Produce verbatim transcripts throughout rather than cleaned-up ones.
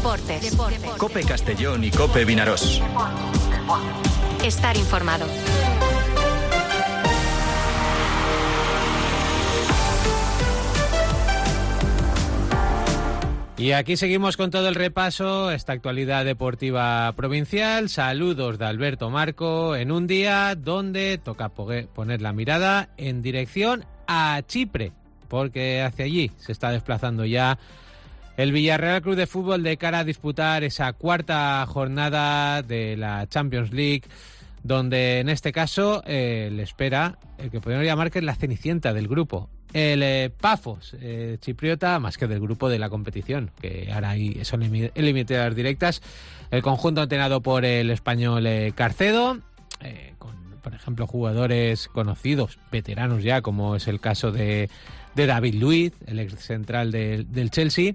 Deportes. Deportes. COPE Castellón y COPE Vinarós. Estar informado. Y aquí seguimos con todo el repaso, esta actualidad deportiva provincial. Saludos de Alberto Marco en un día donde toca poner la mirada en dirección a Chipre, porque hacia allí se está desplazando ya el Villarreal Club de Fútbol de cara a disputar esa cuarta jornada de la Champions League, donde en este caso eh, le espera el que podemos llamar que es la cenicienta del grupo, el eh, Pafos eh, chipriota, más que del grupo de la competición, que ahora ahí son eliminatorias directas. El conjunto entrenado por el español eh, Carcedo, eh, con por ejemplo jugadores conocidos, veteranos ya, como es el caso de, de David Luiz, el ex central de, del Chelsea,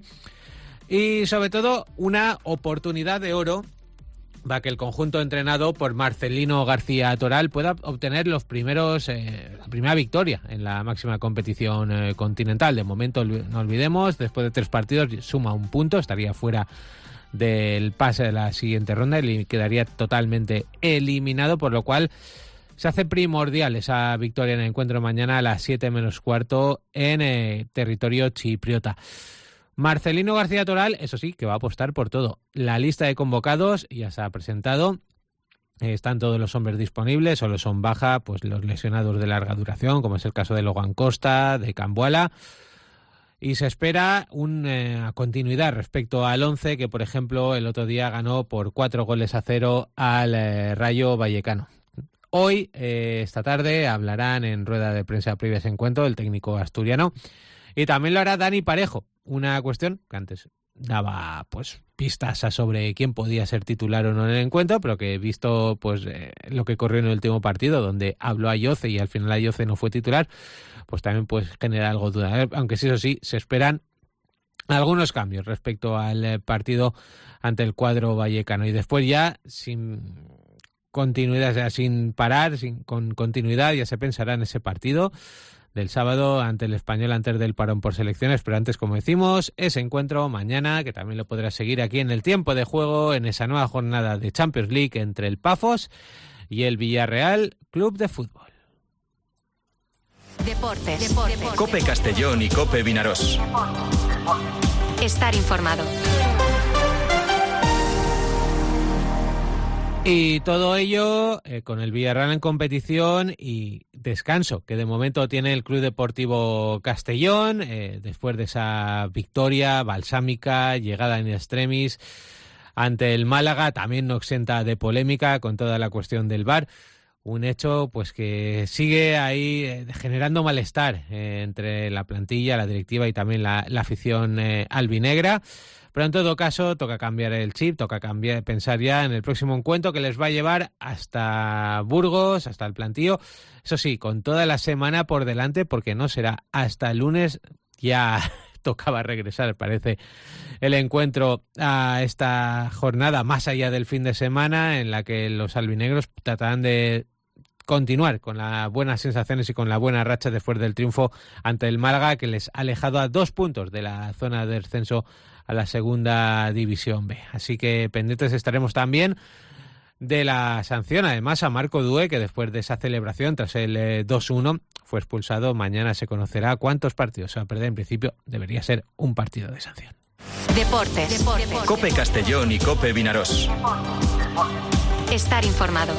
y sobre todo una oportunidad de oro para que el conjunto entrenado por Marcelino García Toral pueda obtener los primeros eh, la primera victoria en la máxima competición eh, continental. De momento, no olvidemos, después de tres partidos suma un punto, estaría fuera del pase de la siguiente ronda y quedaría totalmente eliminado, por lo cual se hace primordial esa victoria en el encuentro mañana a las siete menos cuarto en eh, territorio chipriota. Marcelino García Toral, eso sí, que va a apostar por todo. La lista de convocados ya se ha presentado. Eh, están todos los hombres disponibles, solo son baja pues los lesionados de larga duración, como es el caso de Logan Costa, de Cambuala. Y se espera una eh, continuidad respecto al once que, por ejemplo, el otro día ganó por cuatro goles a cero al eh, Rayo Vallecano. Hoy, eh, esta tarde, hablarán en rueda de prensa previa a ese encuentro el técnico asturiano. Y también lo hará Dani Parejo, una cuestión que antes daba pues pistas a sobre quién podía ser titular o no en el encuentro, pero que visto pues eh, lo que corrió en el último partido, donde habló Ayoce y al final Ayoce no fue titular, pues también pues genera algo de duda. Aunque sí, eso sí, se esperan algunos cambios respecto al partido ante el cuadro vallecano. Y después ya, sin continuidad, o sea, sin parar, sin, con continuidad, ya se pensará en ese partido del sábado ante el Español antes del parón por selecciones, pero antes, como decimos, ese encuentro mañana, que también lo podrás seguir aquí en el tiempo de juego, en esa nueva jornada de Champions League entre el Pafos y el Villarreal Club de Fútbol. Deportes. Deportes. COPE Castellón y COPE Vinarós. Estar informado. Y todo ello eh, con el Villarreal en competición y descanso que de momento tiene el Club Deportivo Castellón eh, después de esa victoria balsámica, llegada en extremis ante el Málaga, también no exenta de polémica con toda la cuestión del V A R. Un hecho pues que sigue ahí eh, generando malestar eh, entre la plantilla, la directiva y también la, la afición eh, albinegra. Pero en todo caso, toca cambiar el chip, toca cambiar, pensar ya en el próximo encuentro que les va a llevar hasta Burgos, hasta el plantío. Eso sí, con toda la semana por delante, porque no será hasta el lunes, ya tocaba regresar, parece, el encuentro a esta jornada más allá del fin de semana, en la que los albinegros tratarán de continuar con las buenas sensaciones y con la buena racha después del triunfo ante el Málaga, que les ha alejado a dos puntos de la zona de descenso a la segunda división B. Así que pendientes estaremos también de la sanción, además, a Marco Due, que después de esa celebración, tras el eh, dos uno, fue expulsado. Mañana se conocerá cuántos partidos se va a perder. En principio debería ser un partido de sanción. Deportes. Deportes. COPE Castellón y COPE Vinarós. Estar informado.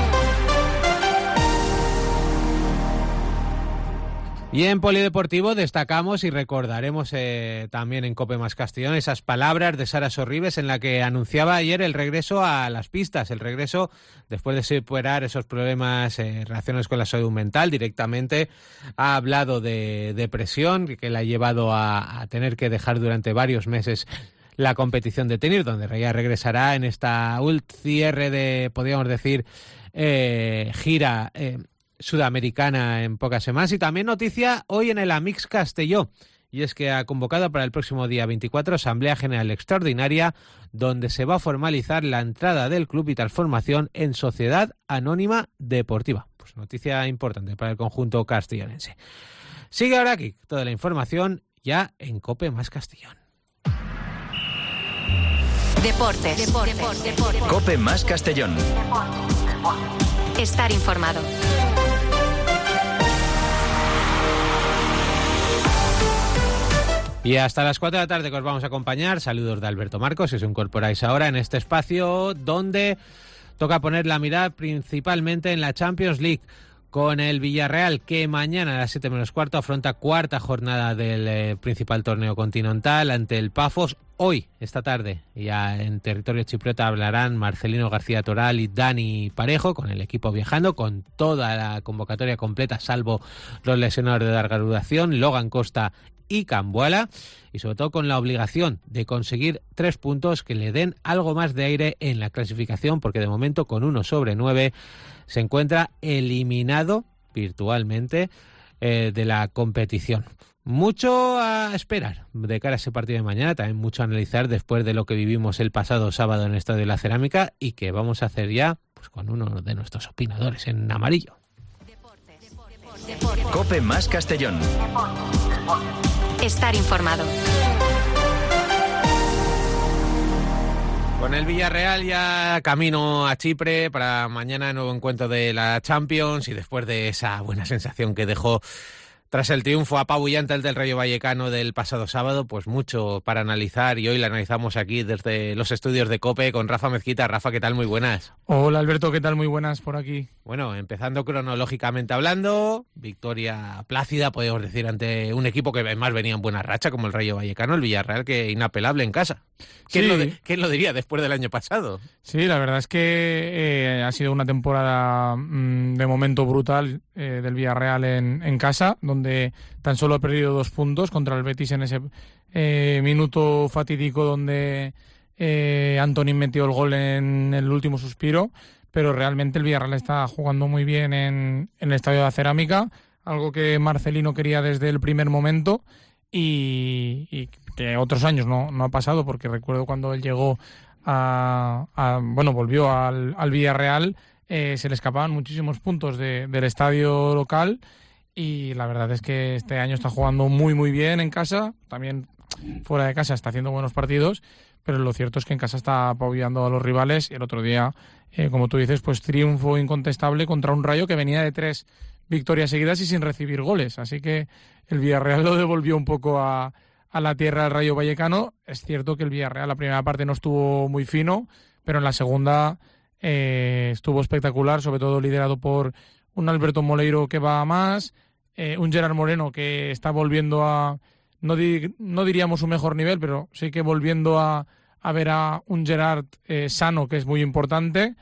Y en polideportivo destacamos y recordaremos eh, también en COPE Más Castellón esas palabras de Sara Sorribes en la que anunciaba ayer el regreso a las pistas, el regreso después de superar esos problemas eh, relacionados con la salud mental. Directamente ha hablado de depresión que la ha llevado a, a tener que dejar durante varios meses la competición de tenis, donde ya regresará en esta cierre de, podríamos decir, eh, gira eh, sudamericana en pocas semanas. Y también noticia hoy en el Amix Castelló, y es que ha convocado para el próximo día veinticuatro Asamblea General Extraordinaria, donde se va a formalizar la entrada del club y transformación en Sociedad Anónima Deportiva. Pues noticia importante para el conjunto castellonense. Sigue ahora aquí toda la información ya en COPE Más Castellón. Deportes. Deportes. Deportes. Cope más Castellón. Estar informado. Y hasta las cuatro de la tarde que os vamos a acompañar. Saludos de Alberto Marcos, si os incorporáis ahora en este espacio donde toca poner la mirada principalmente en la Champions League, con el Villarreal, que mañana a las siete menos cuarto afronta cuarta jornada del eh, principal torneo continental ante el Pafos. Hoy, esta tarde, ya en territorio chipriota hablarán Marcelino García Toral y Dani Parejo, con el equipo viajando, con toda la convocatoria completa, salvo los lesionados de larga duración, Logan Costa y Cambuala, y sobre todo con la obligación de conseguir tres puntos que le den algo más de aire en la clasificación, porque de momento con uno sobre nueve se encuentra eliminado virtualmente eh, de la competición. Mucho a esperar de cara a ese partido de mañana, también mucho a analizar después de lo que vivimos el pasado sábado en el Estadio de la Cerámica, y que vamos a hacer ya pues con uno de nuestros opinadores en amarillo. Cope más Castellón. Estar informado. Con el Villarreal ya camino a Chipre para mañana, nuevo encuentro de la Champions, y después de esa buena sensación que dejó tras el triunfo apabullante del Rayo Vallecano del pasado sábado, pues mucho para analizar, y hoy la analizamos aquí desde los estudios de COPE con Rafa Mezquita. Rafa, ¿qué tal? Muy buenas. Hola Alberto, ¿qué tal? Muy buenas por aquí. Bueno, empezando cronológicamente hablando, victoria plácida, podemos decir, ante un equipo que además venía en buena racha como el Rayo Vallecano, el Villarreal, que inapelable en casa. ¿Quién, sí. lo, de, ¿quién lo diría después del año pasado? Sí, la verdad es que eh, ha sido una temporada mmm, de momento brutal eh, del Villarreal en, en casa, donde tan solo ha perdido dos puntos contra el Betis en ese eh, minuto fatídico donde eh, Antonín metió el gol en el último suspiro, pero realmente el Villarreal está jugando muy bien en, en el Estadio de la Cerámica, algo que Marcelino quería desde el primer momento, y, y que otros años no, no ha pasado, porque recuerdo cuando él llegó a, a bueno, volvió al, al Villarreal, eh, se le escapaban muchísimos puntos de, del estadio local, y la verdad es que este año está jugando muy muy bien en casa, también fuera de casa está haciendo buenos partidos, pero lo cierto es que en casa está apabullando a los rivales, y el otro día, eh, como tú dices, pues triunfo incontestable contra un Rayo que venía de tres victorias seguidas y sin recibir goles, así que el Villarreal lo devolvió un poco a, a la tierra del Rayo Vallecano. Es cierto que el Villarreal la primera parte no estuvo muy fino, pero en la segunda eh, estuvo espectacular, sobre todo liderado por un Alberto Moleiro que va a más, eh, un Gerard Moreno que está volviendo a, no, di, no diríamos su mejor nivel, pero sí que volviendo a, a ver a un Gerard eh, sano, que es muy importante.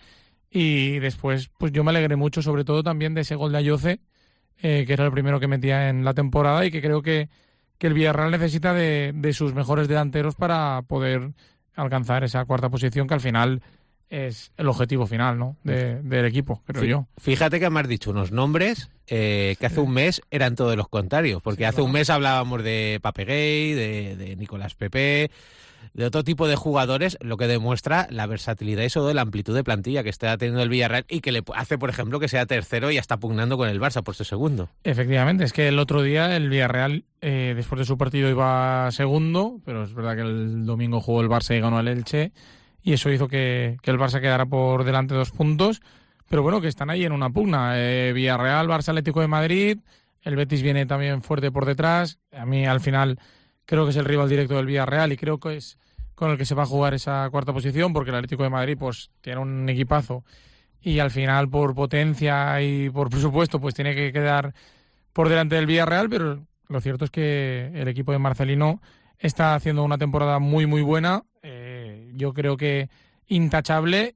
Y después, pues yo me alegré mucho, sobre todo también de ese gol de Ayoce, eh, que era el primero que metía en la temporada, y que creo que, que el Villarreal necesita de, de sus mejores delanteros para poder alcanzar esa cuarta posición, que al final es el objetivo final, ¿no?, de, del equipo, creo sí, yo. Fíjate que me has dicho unos nombres eh, que hace un mes eran todos los contrarios, porque sí, hace claro. un mes hablábamos de Papeguey, de, de Nicolás Pepe, de otro tipo de jugadores, lo que demuestra la versatilidad y sobre todo la amplitud de plantilla que está teniendo el Villarreal, y que le hace, por ejemplo, que sea tercero y ya está pugnando con el Barça por su segundo. Efectivamente, es que el otro día el Villarreal, eh, después de su partido, iba segundo, pero es verdad que el domingo jugó el Barça y ganó al Elche, y eso hizo que, que el Barça quedara por delante dos puntos, pero bueno, que están ahí en una pugna. Eh, Villarreal, Barça, Atlético de Madrid, el Betis viene también fuerte por detrás. A mí, al final, creo que es el rival directo del Villarreal, y creo que es con el que se va a jugar esa cuarta posición, porque el Atlético de Madrid pues tiene un equipazo, y al final, por potencia y por presupuesto, pues tiene que quedar por delante del Villarreal, pero lo cierto es que el equipo de Marcelino está haciendo una temporada muy muy buena, eh, yo creo que intachable,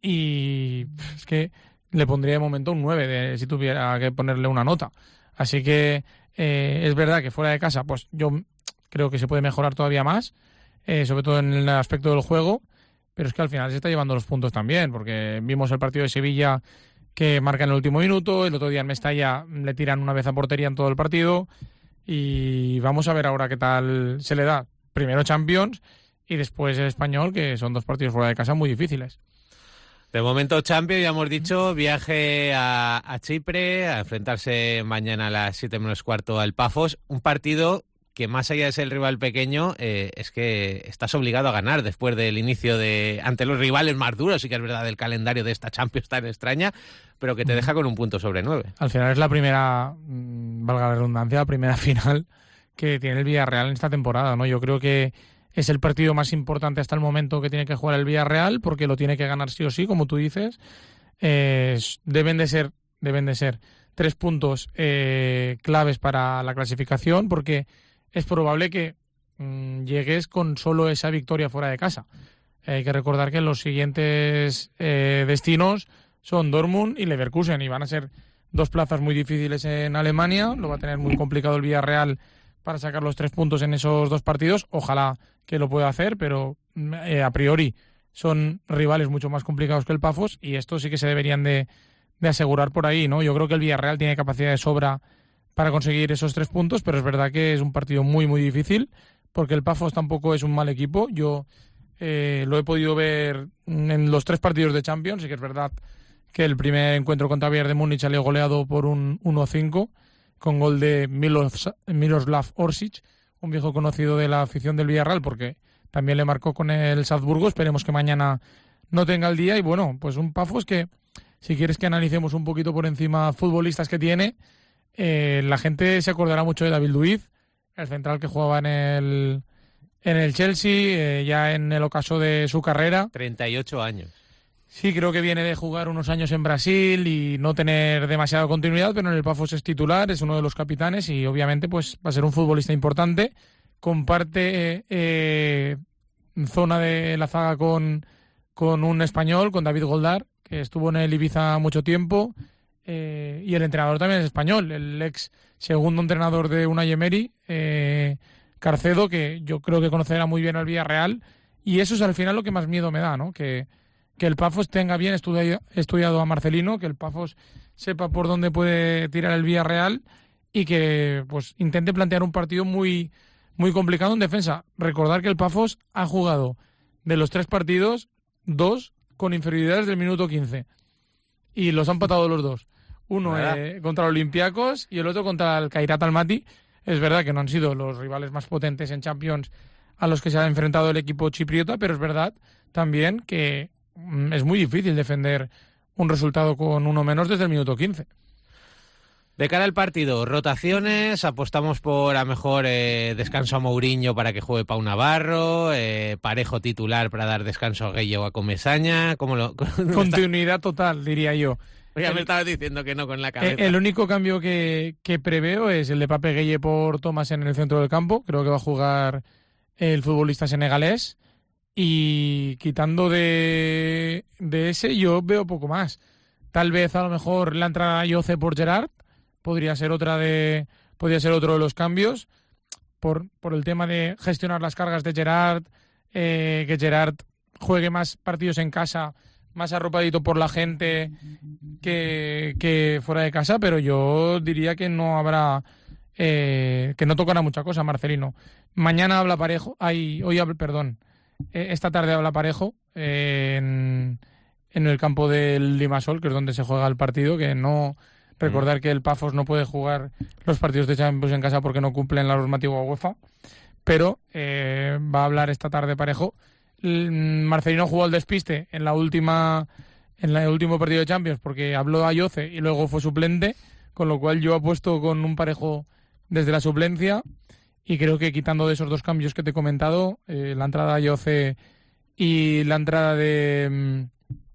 y es que le pondría de momento un nueve de, si tuviera que ponerle una nota. Así que eh, es verdad que fuera de casa pues yo creo que se puede mejorar todavía más, eh, sobre todo en el aspecto del juego, pero es que al final se está llevando los puntos también, porque vimos el partido de Sevilla que marca en el último minuto, el otro día en Mestalla le tiran una vez a portería en todo el partido, y vamos a ver ahora qué tal se le da. Primero Champions y después el Español, que son dos partidos fuera de casa muy difíciles. De momento Champions, ya hemos dicho, viaje a, a Chipre, a enfrentarse mañana a las siete menos cuarto al Pafos, un partido que más allá de ser el rival pequeño, eh, es que estás obligado a ganar después del inicio de ante los rivales más duros, sí que es verdad, del calendario de esta Champions tan extraña, pero que te deja con un punto sobre nueve. Al final es la primera, valga la redundancia, la primera final que tiene el Villarreal en esta temporada, ¿no? Yo creo que es el partido más importante hasta el momento que tiene que jugar el Villarreal, porque lo tiene que ganar sí o sí, como tú dices. Eh, deben de ser, deben de ser tres puntos eh, claves para la clasificación, porque es probable que mmm, llegues con solo esa victoria fuera de casa. Eh, hay que recordar que los siguientes eh, destinos son Dortmund y Leverkusen, y van a ser dos plazas muy difíciles en Alemania. Lo va a tener muy complicado el Villarreal para sacar los tres puntos en esos dos partidos. Ojalá que lo pueda hacer, pero eh, a priori son rivales mucho más complicados que el Pafos, y estos sí que se deberían de, de asegurar por ahí, ¿no? Yo creo que el Villarreal tiene capacidad de sobra para conseguir esos tres puntos, pero es verdad que es un partido muy, muy difícil, porque el Pafos tampoco es un mal equipo. Yo eh, lo he podido ver en los tres partidos de Champions, y que es verdad que el primer encuentro contra Bayern de Múnich salió goleado por un uno cinco, con gol de Milos, Miroslav Orsic, un viejo conocido de la afición del Villarreal, porque también le marcó con el Salzburgo. Esperemos que mañana no tenga el día. Y bueno, pues un Pafos que, si quieres que analicemos un poquito por encima futbolistas que tiene, Eh, la gente se acordará mucho de David Luiz, el central que jugaba en el en el Chelsea, eh, ya en el ocaso de su carrera. treinta y ocho años. Sí, creo que viene de jugar unos años en Brasil y no tener demasiada continuidad, pero en el Pafos es titular, es uno de los capitanes y obviamente pues va a ser un futbolista importante. Comparte eh, zona de la zaga con, con un español, con David Goldar, que estuvo en el Ibiza mucho tiempo. Eh, y el entrenador también es español, el ex segundo entrenador de Unai Emery, eh, Carcedo, que yo creo que conocerá muy bien al Villarreal, y eso es al final lo que más miedo me da, ¿no? Que, que el Pafos tenga bien estudiado, estudiado a Marcelino, que el Pafos sepa por dónde puede tirar el Villarreal y que pues intente plantear un partido muy, muy complicado en defensa. Recordar que el Pafos ha jugado de los tres partidos, dos con inferioridades del minuto quince, y los han empatado los dos. Uno eh, contra Olympiacos y el otro contra el Kairat Almaty. Es verdad que no han sido los rivales más potentes en Champions a los que se ha enfrentado el equipo chipriota, pero es verdad también que mm, es muy difícil defender un resultado con uno menos desde el minuto quince. De cara al partido, rotaciones, apostamos por a mejor eh, descanso a Mourinho para que juegue Pau Navarro, eh, Parejo titular para dar descanso a Gueye o a Comesaña. ¿Cómo lo, Continuidad total, diría yo. Ya el, me estabas diciendo que no con la cabeza. El, el único cambio que, que preveo es el de Pape Gueye por Thomas en el centro del campo. Creo que va a jugar el futbolista senegalés. Y quitando de, de ese, yo veo poco más. Tal vez a lo mejor la entrada a Yoce por Gerard podría ser otra de podría ser otro de los cambios por, por el tema de gestionar las cargas de Gerard, eh, que Gerard juegue más partidos en casa, más arropadito por la gente que, que fuera de casa, pero yo diría que no habrá eh, que no tocará mucha cosa Marcelino. Mañana habla Parejo, ay, hoy habla, perdón, eh, esta tarde habla Parejo eh, en, en el campo del Limassol, que es donde se juega el partido, que no recordar que el Pafos no puede jugar los partidos de Champions en casa porque no cumplen la normativa UEFA, pero eh, va a hablar esta tarde Parejo. Marcelino jugó al despiste en la última en el último partido de Champions porque habló a Yoce y luego fue suplente, con lo cual yo apuesto con un Parejo desde la suplencia y creo que quitando de esos dos cambios que te he comentado, eh, la entrada de Yoce y la entrada de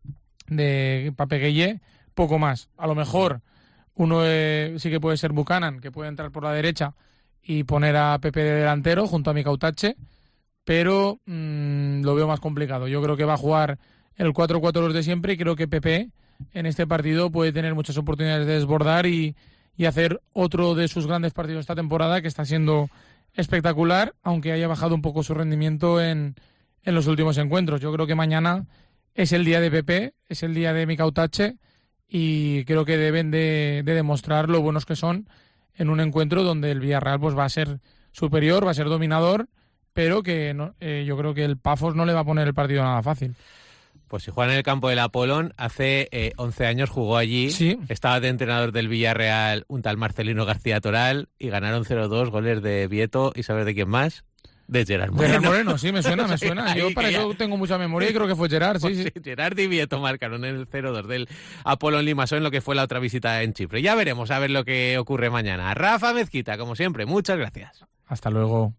de Pape Gueye, poco más. A lo mejor uno eh, sí que puede ser Buchanan, que puede entrar por la derecha y poner a Pepe de delantero junto a Mikautache, pero mmm, lo veo más complicado. Yo creo que va a jugar el cuatro cuatro dos de siempre y creo que Pepe en este partido puede tener muchas oportunidades de desbordar y, y hacer otro de sus grandes partidos esta temporada, que está siendo espectacular, aunque haya bajado un poco su rendimiento en, en los últimos encuentros. Yo creo que mañana es el día de Pepe, es el día de Mikautache, y creo que deben de, de demostrar lo buenos que son en un encuentro donde el Villarreal pues va a ser superior, va a ser dominador, pero que no, eh, yo creo que el Pafos no le va a poner el partido nada fácil. Pues si juega en el campo del Apolón, hace eh, once años jugó allí, sí. Estaba de entrenador del Villarreal un tal Marcelino García Toral y ganaron cero dos, goles de Vieto y ¿sabes de quién más? De Gerard Moreno. Gerard Moreno, sí, me suena, me suena. Yo para eso tengo mucha memoria y creo que fue Gerard, pues sí, sí. sí. Gerard y Vieto marcaron en el cero dos del Apolón Limassol en lo que fue la otra visita en Chipre. Ya veremos a ver lo que ocurre mañana. Rafa Mezquita, como siempre, muchas gracias. Hasta luego.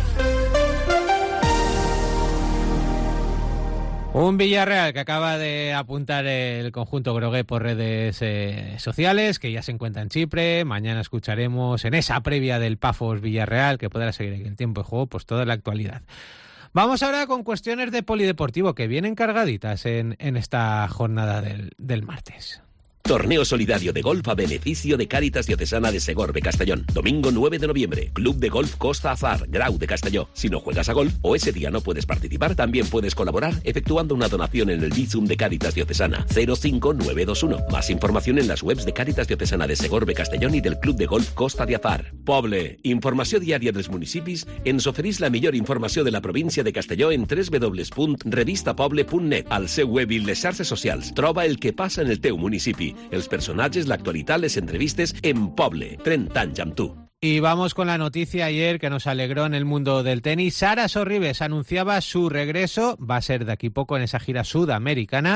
Un Villarreal que acaba de apuntar el conjunto grogué por redes eh, sociales, que ya se encuentra en Chipre. Mañana escucharemos en esa previa del Pafos Villarreal, que podrá seguir aquí el tiempo de juego, pues toda la actualidad. Vamos ahora con cuestiones de polideportivo que vienen cargaditas en, en esta jornada del, del martes. Torneo solidario de golf a beneficio de Cáritas Diocesana de Segorbe, Castellón. Domingo nueve de noviembre. Club de Golf Costa Azar, Grau de Castelló. Si no juegas a golf o ese día no puedes participar, también puedes colaborar efectuando una donación en el Bizum de Cáritas Diocesana cero cinco nueve dos uno. Más información en las webs de Cáritas Diocesana de Segorbe, Castellón i del Club de Golf Costa de Azar. Poble, informació diària dels municipis. Ens oferís la millor informació de la província de Castelló en w w w punt revista poble punt net. Al seu web i les xarxes socials troba el que passa en el teu municipi. Els personatges, l'actualitat, les entrevistes en Poble. trenta anys amb tu. Y vamos con la noticia ayer que nos alegró en el mundo del tenis. Sara Sorribes anunciaba su regreso, va a ser de aquí poco en esa gira sudamericana.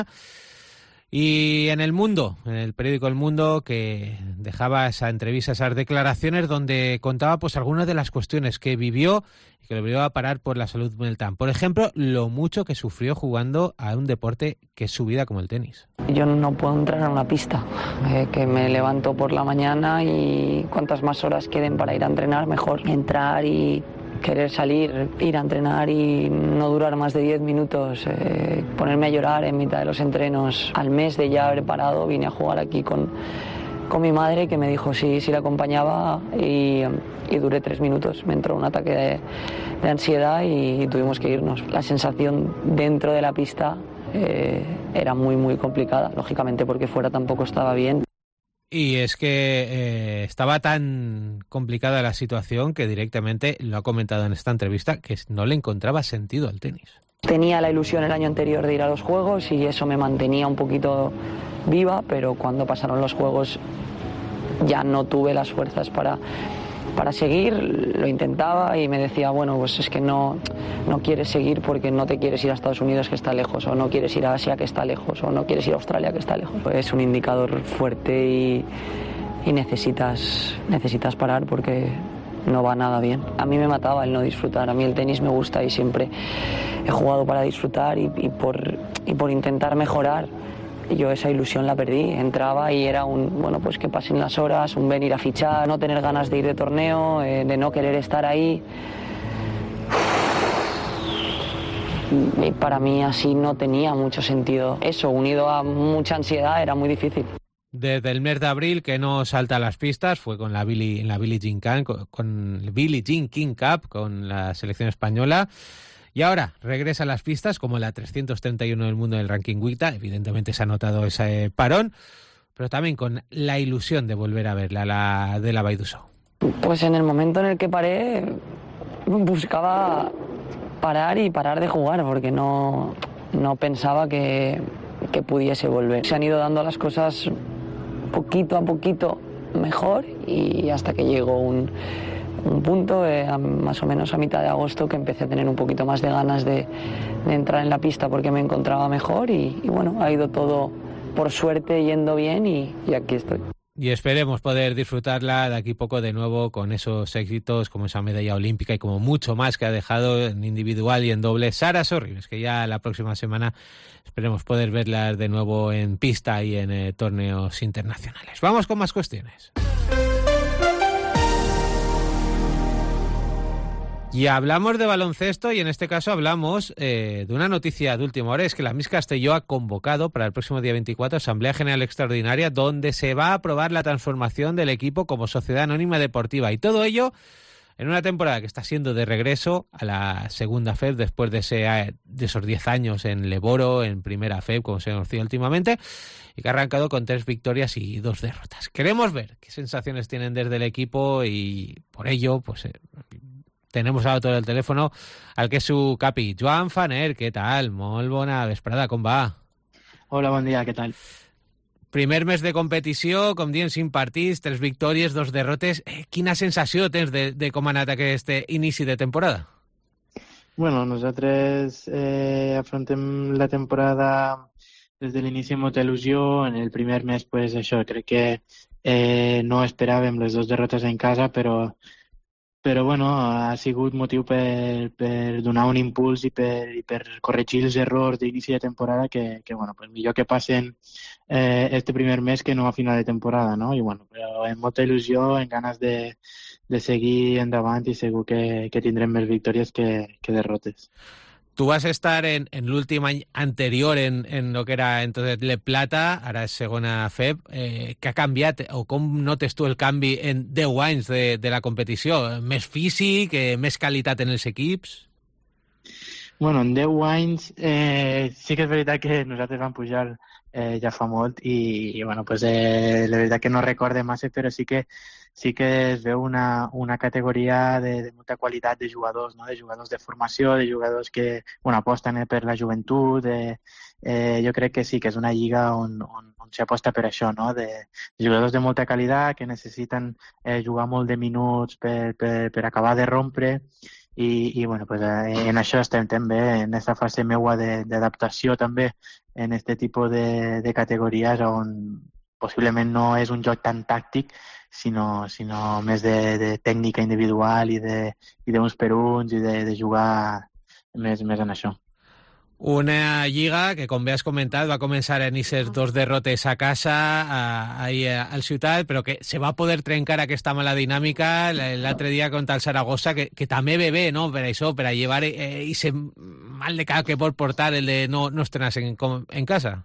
Y en El Mundo, en el periódico El Mundo, que dejaba esa entrevista, esas declaraciones donde contaba pues algunas de las cuestiones que vivió y que le obligó a parar por la salud mental. Por ejemplo, lo mucho que sufrió jugando a un deporte que es su vida como el tenis. Yo no puedo entrar a una pista, eh, que me levanto por la mañana y cuantas más horas queden para ir a entrenar, mejor. Entrar y querer salir, ir a entrenar y no durar más de diez minutos, eh, ponerme a llorar en mitad de los entrenos. Al mes de ya haber parado vine a jugar aquí con, con mi madre, que me dijo sí, sí la acompañaba, y, y duré tres minutos. Me entró un ataque de, de ansiedad y, y tuvimos que irnos. La sensación dentro de la pista eh, era muy muy complicada, lógicamente porque fuera tampoco estaba bien. Y es que eh, estaba tan complicada la situación que directamente lo ha comentado en esta entrevista, que no le encontraba sentido al tenis. Tenía la ilusión el año anterior de ir a los Juegos y eso me mantenía un poquito viva, pero cuando pasaron los Juegos ya no tuve las fuerzas para, para seguir. Lo intentaba y me decía, bueno, pues es que no, no quieres seguir porque no te quieres ir a Estados Unidos, que está lejos, o no quieres ir a Asia, que está lejos, o no quieres ir a Australia, que está lejos. Es un indicador fuerte y, y necesitas, necesitas parar porque no va nada bien. A mí me mataba el no disfrutar. A mí el tenis me gusta y siempre he jugado para disfrutar y, y, por, y por intentar mejorar. Yo esa ilusión la perdí. Entraba y era un, bueno, pues que pasen las horas, un venir a fichar, no tener ganas de ir de torneo, eh, de no querer estar ahí. Y para mí así no tenía mucho sentido. Eso, unido a mucha ansiedad, era muy difícil. Desde el mes de abril que no salta a las pistas, fue con la Billie, en la Billie Jean King, con, con Billie Jean King Cup, con la selección española. Y ahora regresa a las pistas como la trescientos treinta y uno del mundo del ranking W I T A. Evidentemente se ha notado ese parón, pero también con la ilusión de volver a verla, la de la Baidusó. Pues en el momento en el que paré, buscaba parar y parar de jugar, porque no, no pensaba que, que pudiese volver. Se han ido dando las cosas poquito a poquito mejor y hasta que llegó un... un punto, eh, más o menos a mitad de agosto, que empecé a tener un poquito más de ganas de, de entrar en la pista porque me encontraba mejor y, y bueno, ha ido todo por suerte yendo bien y, y aquí estoy. Y esperemos poder disfrutarla de aquí poco de nuevo con esos éxitos como esa medalla olímpica y como mucho más que ha dejado en individual y en doble Sara Sorribes, que ya la próxima semana esperemos poder verla de nuevo en pista y en eh, torneos internacionales. Vamos con más cuestiones. Y hablamos de baloncesto y en este caso hablamos eh, de una noticia de última hora, es que la Miss Castelló ha convocado para el próximo día veinticuatro Asamblea General Extraordinaria donde se va a aprobar la transformación del equipo como sociedad anónima deportiva y todo ello en una temporada que está siendo de regreso a la segunda F E B después de, ese, de esos diez años en Leboro, en primera F E B, como se ha conocido últimamente, y que ha arrancado con tres victorias y dos derrotas. Queremos ver qué sensaciones tienen desde el equipo y por ello, pues... Eh, tenemos a todo el teléfono al que es su capi, Joan Faner. ¿Qué tal? Molt bona vesprada, com va? Hola, bon dia, què tal? Primer mes de competició, com diem, cinc partits, tres victòries, dos derrotes. Eh, quina sensació tens de, de com ha anat aquest inici de temporada? Bueno, nosaltres eh, afrontem la temporada des de l'inici amb molta il·lusió. En el primer mes, pues, això, crec que eh, no esperàvem les dues derrotes en casa, però però bueno, ha sigut motiu per, per donar un impuls i per, i per corregir els errors d'inici de temporada que, que bueno, pues millor que passen eh, este primer mes que no a final de temporada, no? I bueno, però amb molta il·lusió, amb ganes de, de seguir endavant i segur que, que tindrem més victòries que, que derrotes. Tu vas estar en, en l'últim any anterior en, en lo que era entonces Le Plata, ara és segona F E B. Eh, què ha canviat o com notes tu el canvi en deu anys de, de la competició? Més físic, eh, més qualitat en els equips? Bueno, en deu anys eh, sí que és veritat que nosaltres vam pujar eh, ja fa molt i, i bueno, pues, eh, la veritat que no recorde massa, però sí que sí que es veu una, una categoria de, de molta qualitat de jugadors, no? De jugadors de formació, de jugadors que bueno, aposten per la joventut. Eh, eh, jo crec que sí que és una lliga on, on, on s'aposta per això, no? De, de jugadors de molta qualitat que necessiten eh, jugar molt de minuts per, per, per acabar de rompre. I, i bueno, pues, eh, en això estem també, en aquesta fase meua d'adaptació també en aquest tipus de, de categories on possiblement no és un joc tan tàctic, sinó, sinó més de, de tècnica individual i d'uns per uns i de, de jugar més, més en això. Una lliga que, com bé has comentat, va començar en aquestes dos derrotes a casa, ahir al Ciutat, però que se va poder trencar aquesta mala dinàmica l'altre dia contra el Saragossa, que, que també ve bé, no?, per això, per a llevar aquest eh, mal de cap que pot portar el de no, no estrenar-se en, en casa.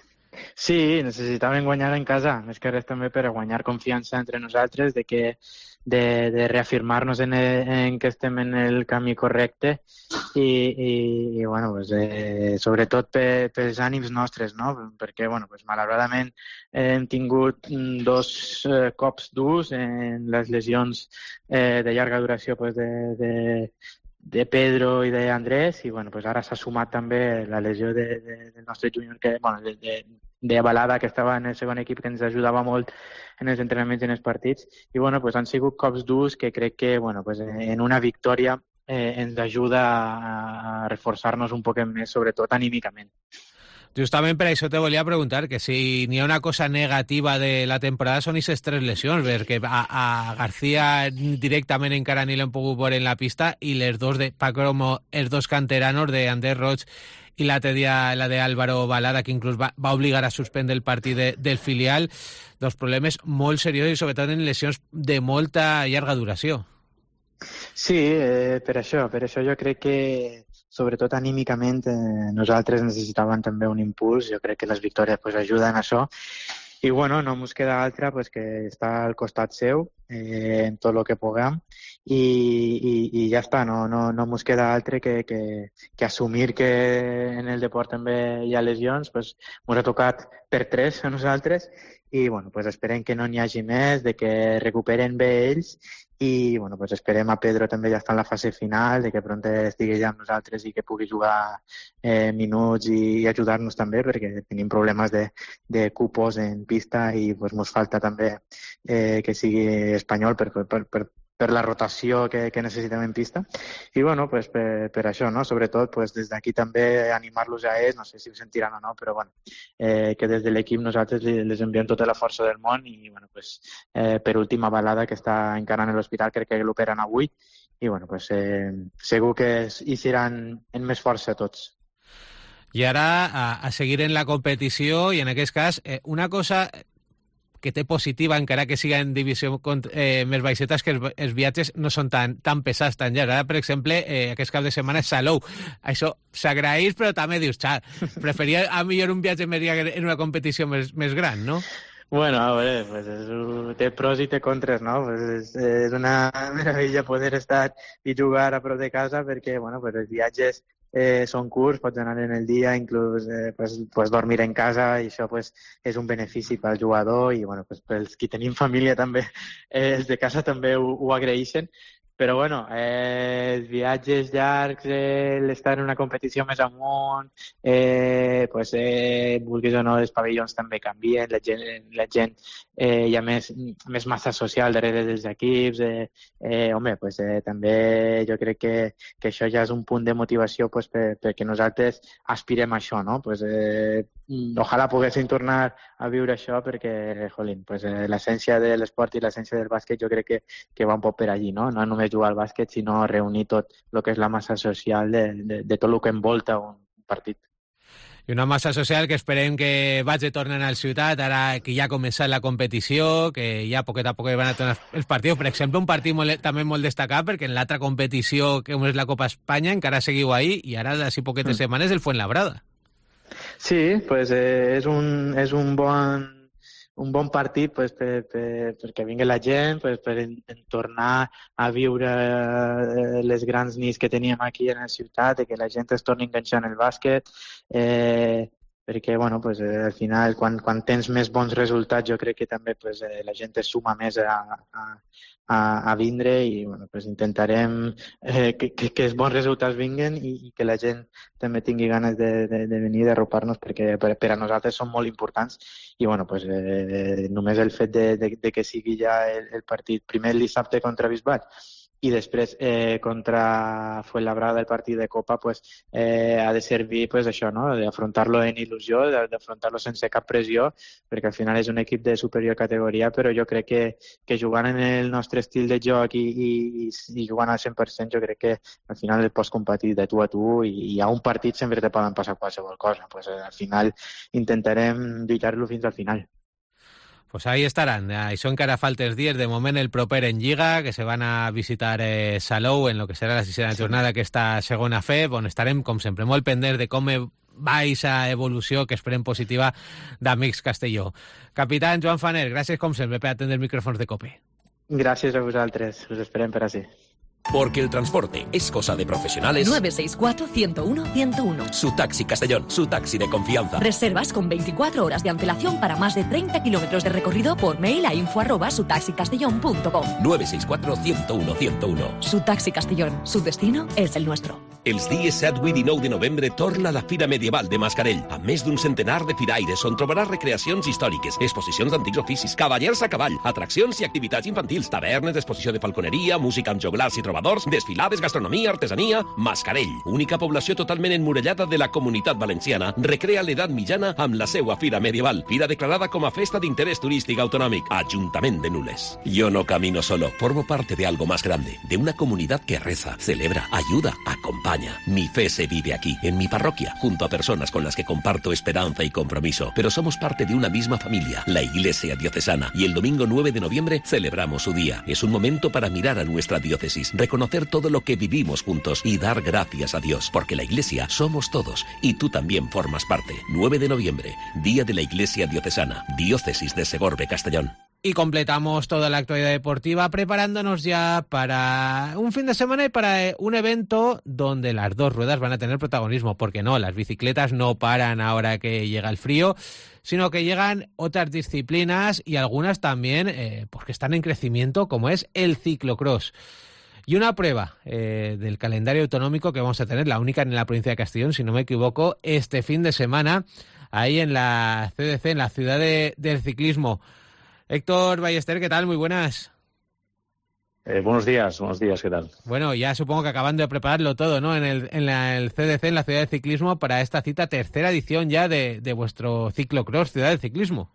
Sí, necessitàvem guanyar en casa, més que res també per a guanyar confiança entre nosaltres, de que de, de reafirmar-nos en, en que estem en el camí correcte i, i, i bueno, pues, eh, sobretot per, pels ànims nostres, no? Perquè bueno, pues, malauradament eh, hem tingut dos eh, cops durs en les lesions eh, de llarga duració pues, de, de, de Pedro i d'Andrés i bueno, pues, ara s'ha sumat també la lesió de, de, del nostre júnior que, bueno, de, de, de Balada, que estava en el segon equip, que ens ajudava molt en els entrenaments i en els partits. I bueno, pues, han sigut cops durs que crec que bueno, pues, en una victòria eh, ens ajuda a reforçar-nos un poc més, sobretot anímicament. Justament per això te volia preguntar que si n'hi ha una cosa negativa de la temporada són aquestes tres lesions, perquè a, a García directament encara ni l'hem pogut veure en la pista i les dos de Paco, els dos canteranos de Andrés Roig i l'altre dia la de Álvaro Balada, que inclús va, va obligar a suspendre el partit de, del filial. Dos problemes molt seriosos i sobretot en lesions de molta llarga duració. Sí, eh, per això, per això jo crec que sobretot anímicament eh, nosaltres necessitàvem també un impuls. Jo crec que les victòries pues, ajuden a això. I bueno, no ens queda altra pues, que estar al costat seu eh, en tot el que puguem i, i, i ja està, no, no, no ens queda altre que, que, que assumir que en el deport també hi ha lesions, pues, ens ha tocat per tres a nosaltres i bueno, pues, esperem que no n'hi hagi més, de que recuperen bé ells i bueno, pues esperem a Pedro també ja està en la fase final, de que pront estigui ja amb nosaltres i que pugui jugar eh, minuts i, i ajudar-nos també, perquè tenim problemes de, de cupos en pista i pues, ens falta també eh, que sigui espanyol per, per, per, per la rotació que, que necessitem en pista. I bueno, pues, per, per això, no? Sobretot pues, des d'aquí també animar-los a ells, no sé si ho sentiran o no, però bueno, eh, que des de l'equip nosaltres les enviem tota la força del món i bueno, pues, eh, per última Balada que està encara en l'hospital, crec que l'operen avui i bueno, pues, eh, segur que hi seran en més força tots. I ara a, a seguir en la competició i en aquest cas eh, una cosa que té positiva, encara que siga en divisió eh, més baixeta, és que els, els viatges no són tan, tan pesats, tan llargs. Ara, per exemple, eh, aquest cap de setmana és Salou. Això s'agraeix, però també dius, xa, preferia a millor un viatge més llarg en una competició més, més gran, no? Bueno, a veure, pues és, té pros i té contres, no? Pues és, és una meravella poder estar i jugar a prop de casa perquè, bueno, pues els viatges eh, són curts, pots anar en el dia, inclús eh, pues, pues dormir en casa i això pues, és un benefici pel jugador i bueno, pues, pels qui tenim família també, eh, els de casa també ho, ho agraeixen. però bueno, eh, els viatges llargs, eh, l'estar en una competició més amunt, eh, pues, eh, vulguis o no, els pavellons també canvien, la gent, la gent eh, hi ha més, més massa social darrere dels equips, eh, eh, home, pues, eh, també jo crec que, que això ja és un punt de motivació pues, per, perquè nosaltres aspirem a això, no? Pues, eh, ojalà poguessin tornar a viure això perquè, jolín, pues, eh, l'essència de l'esport i l'essència del bàsquet jo crec que, que va un poc per allí, no? No només jugar al bàsquet, sinó reunir tot el que és la massa social de, de, de tot el que envolta un partit. I una massa social que esperem que vagi tornant al Ciutat, ara que ja ha començat la competició, que ja poquet a poquet van a tornar els partits. Per exemple, un partit molt, també molt destacat, perquè en l'altra competició, que és la Copa Espanya, encara seguiu ahí, i ara, d'ací poquetes mm. setmanes, el Fuenlabrada. Sí, pues eh, és un, és un bon un bon partit pues, per, per, perquè vingui la gent, pues, per en, en tornar a viure eh, les grans nits que teníem aquí en la ciutat, que la gent es torni a enganxar en el bàsquet, eh, perquè bueno, pues, eh, al final quan, quan tens més bons resultats jo crec que també pues, eh, la gent es suma més a, a, a, a vindre i bueno, pues, intentarem eh, que, que, que els bons resultats vinguen i, i que la gent també tingui ganes de, de, de venir i d'arropar-nos perquè per, per a nosaltres són molt importants i bueno, pues, eh, només el fet de, de, de que sigui ja el, el partit primer el dissabte contra Bisbat i després eh, contra Fuenlabrada el partit de Copa pues, eh, ha de servir pues, això, no? D'afrontar-lo en il·lusió, d'afrontar-lo sense cap pressió, perquè al final és un equip de superior categoria, però jo crec que, que jugant en el nostre estil de joc i, i, i jugant al cent per cent jo crec que al final el pots competir de tu a tu i, i a un partit sempre te poden passar qualsevol cosa. Pues, eh, al final intentarem lluitar-lo fins al final. Pues ahí estarán. Això encara falta els dies. De moment el proper en Lliga, que se van a visitar eh, Salou en lo que serà la sisena sí. jornada aquesta segona F E, on estarem, com sempre, molt pendents de com va aquesta evolució que esperem positiva d'Amics Castelló. Capitán Joan Faner, gràcies com sempre per atendre els micròfons de COPE. Gràcies a vosaltres. Us esperem per així. Porque el transporte es cosa de profesionales. nueve seis cuatro, ciento uno, ciento uno. Su taxi Castellón, su taxi de confianza. Reservas con veinticuatro horas de antelación para más de treinta kilómetros de recorrido por mail a info arroba sutaxicastellón punto com. nueve seis cuatro, ciento uno, ciento uno. Su taxi Castellón, su destino és el nuestro. Els dies set, vuit i nou de novembre torna la Fira Medieval de Mascarell, amb més d'un centenar de firaires on trobaràs recreacions històriques, exposicions d'antics oficis, cavallers a cavall, atraccions i activitats infantils, tavernes, exposició de falconeria, música amb joglars i trobadors, desfilades, gastronomia, artesania. Mascarell, única població totalment emmurallada de la Comunitat Valenciana, recrea l'edat mitjana amb la seua Fira Medieval, fira declarada com a festa d'interès turístic autonòmic, Ajuntament de Nules. Yo no camino solo, formo parte de algo más grande, de una comunidad que reza, celebra, ayuda, acompaña. Mi fe se vive aquí, en mi parroquia, junto a personas con las que comparto esperanza y compromiso, pero somos parte de una misma familia, la Iglesia Diocesana, y el domingo nueve de noviembre celebramos su día. Es un momento para mirar a nuestra diócesis, reconocer todo lo que vivimos juntos y dar gracias a Dios, porque la Iglesia somos todos y tú también formas parte. nueve de noviembre, Día de la Iglesia Diocesana, Diócesis de Segorbe Castellón. Y completamos toda la actualidad deportiva preparándonos ya para un fin de semana y para un evento donde las dos ruedas van a tener protagonismo, porque no, las bicicletas no paran ahora que llega el frío, sino que llegan otras disciplinas y algunas también eh, porque están en crecimiento, como es el ciclocross. Y una prueba eh, del calendario autonómico que vamos a tener, la única en la provincia de Castellón, si no me equivoco, este fin de semana, ahí en la C D C, en la ciudad de, del ciclismo. Héctor Ballester, ¿qué tal? Muy buenas. Eh, buenos días, buenos días, ¿qué tal? Bueno, ya supongo que acabando de prepararlo todo, ¿no? En el, en la, el C D C, en la Ciudad del Ciclismo, para esta cita, tercera edición ya de, de vuestro ciclocross, Ciudad del Ciclismo.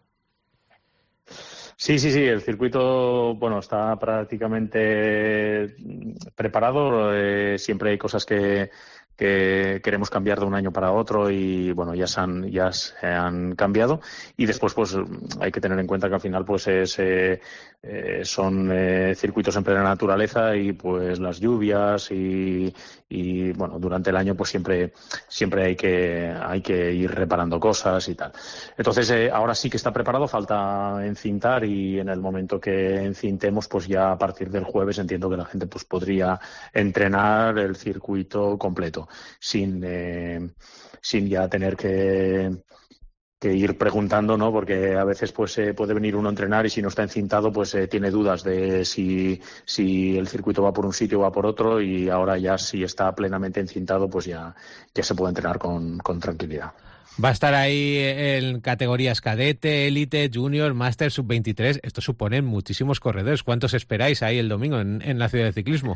Sí, sí, sí, el circuito, bueno, está prácticamente preparado. Eh, siempre hay cosas que... que queremos cambiar de un año para otro y bueno ya se han ya se han cambiado y después pues hay que tener en cuenta que al final pues es, eh, eh, son eh, circuitos en plena naturaleza y pues las lluvias y, y bueno durante el año pues siempre siempre hay que hay que ir reparando cosas y tal. Entonces eh, ahora sí que está preparado, falta encintar y en el momento que encintemos pues ya a partir del jueves entiendo que la gente pues podría entrenar el circuito completo sin eh, sin ya tener que que ir preguntando, ¿no? Porque a veces pues eh, puede venir uno a entrenar y si no está encintado pues eh, tiene dudas de si, si el circuito va por un sitio o va por otro, y ahora ya si está plenamente encintado pues ya, ya se puede entrenar con, con tranquilidad. Va a estar ahí en categorías cadete, élite, junior, máster, sub veintitrés. Esto supone muchísimos corredores. ¿Cuántos esperáis ahí el domingo en, en la ciudad de ciclismo?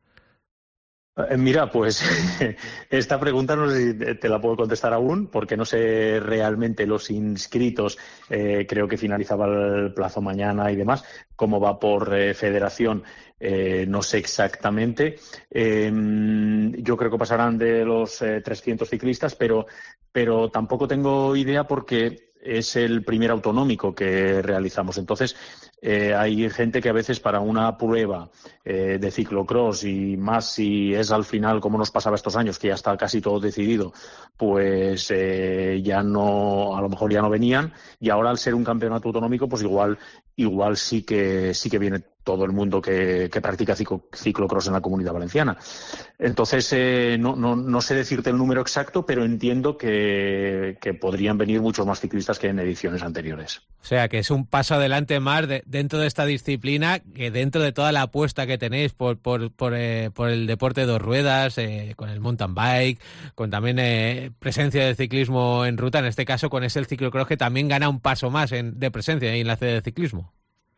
Mira, pues esta pregunta no sé si te la puedo contestar aún, porque no sé realmente los inscritos, eh, creo que finalizaba el plazo mañana y demás, cómo va por eh, federación, eh, no sé exactamente. Eh, yo creo que pasarán de los eh, trescientos ciclistas, pero, pero tampoco tengo idea porque es el primer autonómico que realizamos. Entonces, eh, hay gente que a veces para una prueba eh, de ciclocross, y más si es al final, como nos pasaba estos años, que ya está casi todo decidido, pues eh, ya no, a lo mejor ya no venían, y ahora al ser un campeonato autonómico, pues igual, igual sí que sí que viene todo el mundo que, que practica ciclo, ciclocross en la Comunidad Valenciana. Entonces, eh, no, no, no sé decirte el número exacto, pero entiendo que, que podrían venir muchos más ciclistas que en ediciones anteriores. O sea, que es un paso adelante más de, dentro de esta disciplina, que dentro de toda la apuesta que tenéis por por, por, eh, por el deporte de dos ruedas, eh, con el mountain bike, con también eh, presencia de ciclismo en ruta, en este caso con ese el ciclocross, que también gana un paso más en, de presencia ahí en la sede de ciclismo.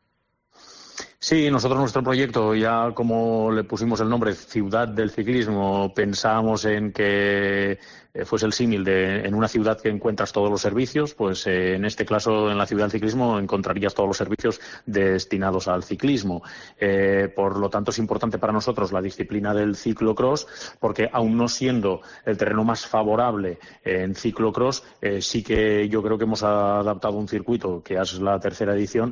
Sí, nosotros nuestro proyecto, ya como le pusimos el nombre Ciudad del Ciclismo, pensábamos en que fuese el símil de en una ciudad que encuentras todos los servicios, pues eh, en este caso en la Ciudad del Ciclismo encontrarías todos los servicios destinados al ciclismo. Eh, por lo tanto, es importante para nosotros la disciplina del ciclocross, porque aún no siendo el terreno más favorable en ciclocross, eh, sí que yo creo que hemos adaptado un circuito, que es la tercera edición,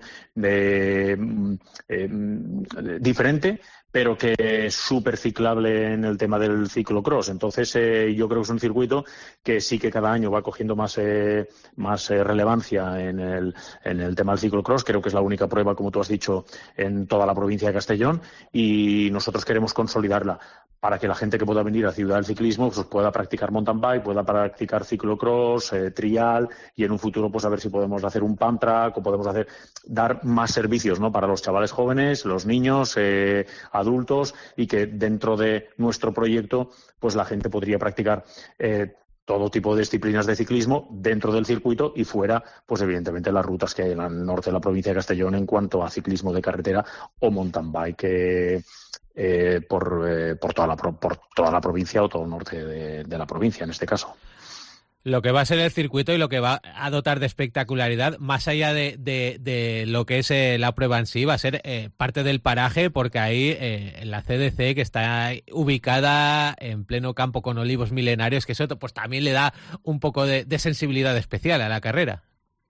de eh, diferente, pero que es súper ciclable en el tema del ciclocross. Entonces, eh, yo creo que es un circuito que sí que cada año va cogiendo más eh, más eh, relevancia en el, en el tema del ciclocross. Creo que es la única prueba, como tú has dicho, en toda la provincia de Castellón, y nosotros queremos consolidarla para que la gente que pueda venir a Ciudad del Ciclismo pues pueda practicar mountain bike, pueda practicar ciclocross, eh, trial, y en un futuro pues a ver si podemos hacer un pump track o podemos hacer dar más servicios, ¿no?, para los chavales jóvenes, los niños, eh, adultos, y que dentro de nuestro proyecto pues la gente podría practicar eh, todo tipo de disciplinas de ciclismo dentro del circuito y fuera, pues evidentemente las rutas que hay en el norte de la provincia de Castellón en cuanto a ciclismo de carretera o mountain bike eh, eh, por, eh, por, toda la, por toda la provincia o todo el norte de, de la provincia en este caso. Lo que va a ser el circuito y lo que va a dotar de espectacularidad, más allá de, de, de lo que es eh, la prueba en sí, va a ser eh, parte del paraje, porque ahí eh, en la C D C, que está ubicada en pleno campo con olivos milenarios, que eso pues también le da un poco de, de sensibilidad especial a la carrera.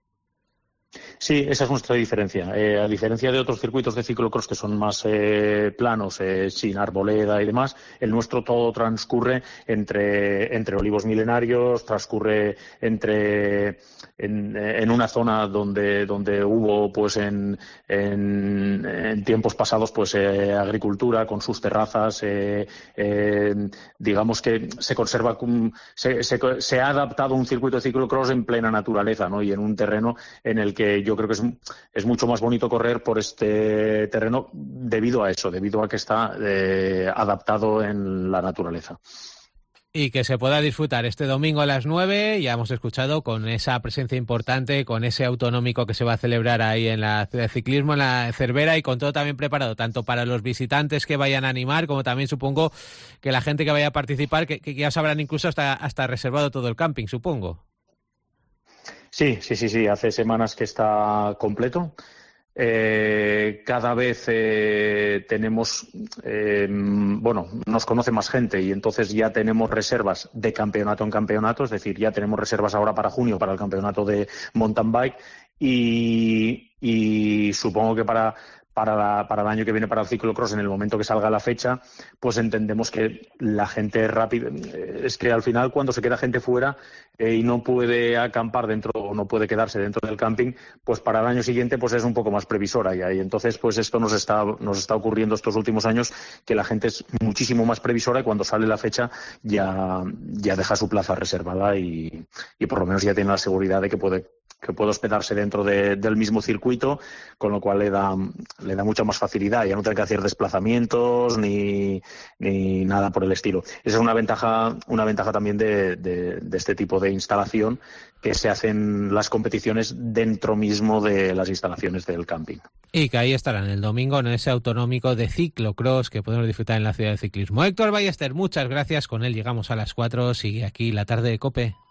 Sí, esa es nuestra diferencia. Eh, a diferencia de otros circuitos de ciclocross que son más eh, planos, eh, sin arboleda y demás, el nuestro todo transcurre entre, entre olivos milenarios, transcurre entre en, en una zona donde, donde hubo, pues en, en, en tiempos pasados, pues eh, agricultura con sus terrazas. Eh, eh, digamos que se conserva, se, se, se ha adaptado un circuito de ciclocross en plena naturaleza, ¿no?, y en un terreno en el que yo creo que es, es mucho más bonito correr por este terreno debido a eso, debido a que está eh, adaptado en la naturaleza. Y que se pueda disfrutar este domingo a las nueve, ya hemos escuchado, con esa presencia importante, con ese autonómico que se va a celebrar ahí en la ciudad de ciclismo, en la Cervera, y con todo también preparado, tanto para los visitantes que vayan a animar, como también supongo que la gente que vaya a participar, que, que ya sabrán incluso hasta, hasta reservado todo el camping, supongo. Sí, sí, sí, sí. Hace semanas que está completo. Eh, cada vez eh, tenemos, eh, bueno, nos conoce más gente y entonces ya tenemos reservas de campeonato en campeonato, es decir, ya tenemos reservas ahora para junio para el campeonato de mountain bike y, y supongo que para Para, la, para el año que viene para el ciclocross, en el momento que salga la fecha, pues entendemos que la gente rápida, es que al final cuando se queda gente fuera eh, y no puede acampar dentro o no puede quedarse dentro del camping, pues para el año siguiente pues es un poco más previsora y ahí entonces pues esto nos está nos está ocurriendo estos últimos años, que la gente es muchísimo más previsora y cuando sale la fecha ya ya deja su plaza reservada y, y por lo menos ya tiene la seguridad de que puede que puede hospedarse dentro de, del mismo circuito, con lo cual le da, le da mucha más facilidad. Ya no tiene que hacer desplazamientos ni, ni nada por el estilo. Esa es una ventaja, una ventaja también de, de, de este tipo de instalación, que se hacen las competiciones dentro mismo de las instalaciones del camping. Y que ahí estarán el domingo en ese autonómico de ciclocross que podemos disfrutar en la ciudad de ciclismo. Héctor Ballester, muchas gracias. Con él llegamos a las cuatro. Sigue aquí la tarde de COPE.